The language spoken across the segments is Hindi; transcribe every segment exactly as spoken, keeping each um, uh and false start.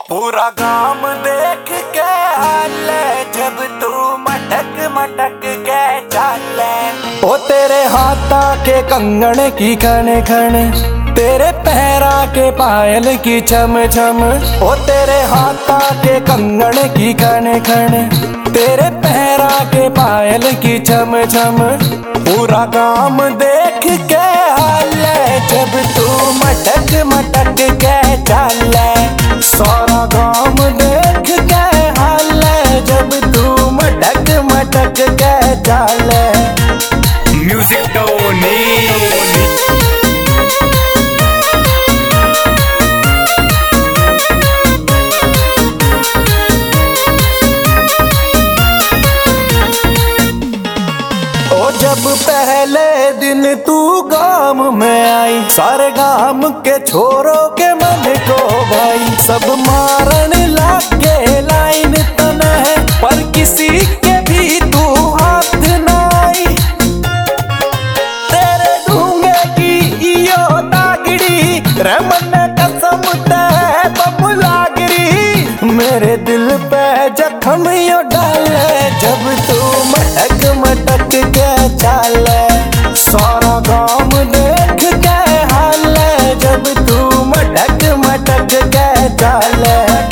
पूरा गांव देख के हाले जब तू मटक मटक के चाले। ओ तेरे हाथा के कंगन की खन खन, तेरे पैरा के पायल की छम छम। ओ तेरे हाथा के कंगन की खन खन, तेरे पैरा के पायल की छम छम। पूरा गांव देख के हाले जब तू मटक मटक के चाले। सारा गांव देख के हाले जब तू मटक मटक के चाले। Music Tony. जब पहले दिन तू गांव में आई, सारे गांव के छोरों के मन को भाई। सब मारन लागे लाइन तना है, पर किसी के भी तू हाथ ना आई। तेरे ढूंगे की यो दागड़ी रमन कसम ते बम लागरी। मेरे दिल पे जख्म यो डाले जब तू मटक मटक के चाले। सारा गांव देख के हाले जब तू मटक मटक के चाले।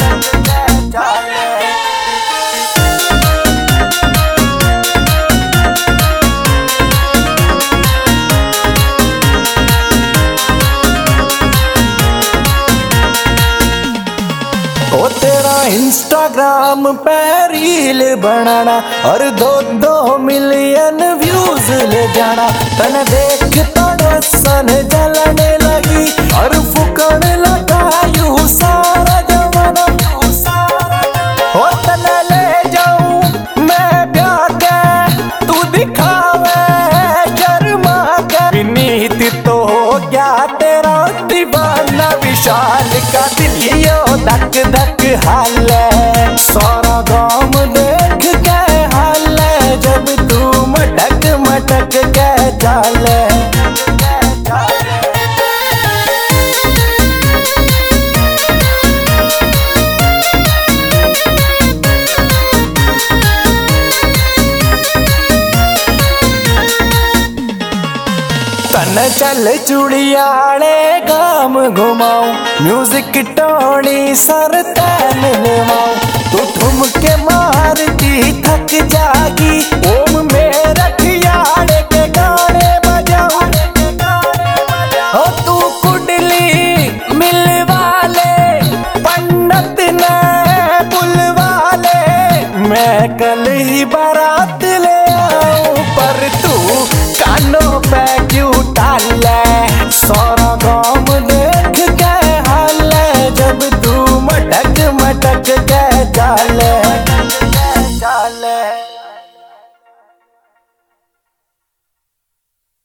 ओ तेरा इंस्टाग्राम पे रील बनाना और दो दो मिलियन व्यूज ले जाना। तन देख तो सन जलने लगी और फुकन लगा यू सारा जमाना। ओ तन ले जाऊं मैं ब्याह के, तू दिखावे शर्मा के। नीति तो हो गया तेरा दीवाना, विशाल का दिलियो धक धक हाले। सारा गांव देख के हाले जब तू मटक मटक के चाले। तन चल चुड़ियाले गाम घुमाऊं, म्यूजिक टोनी सर तैन मिलवाऊं। तू ठुमके मारती थक जागी, ओम में रखियाले के गाने बजाऊं। हो तू कुडली मिलवाले पंडित ने बुलवाले। मैं कल ही बारात ले आऊं पर तू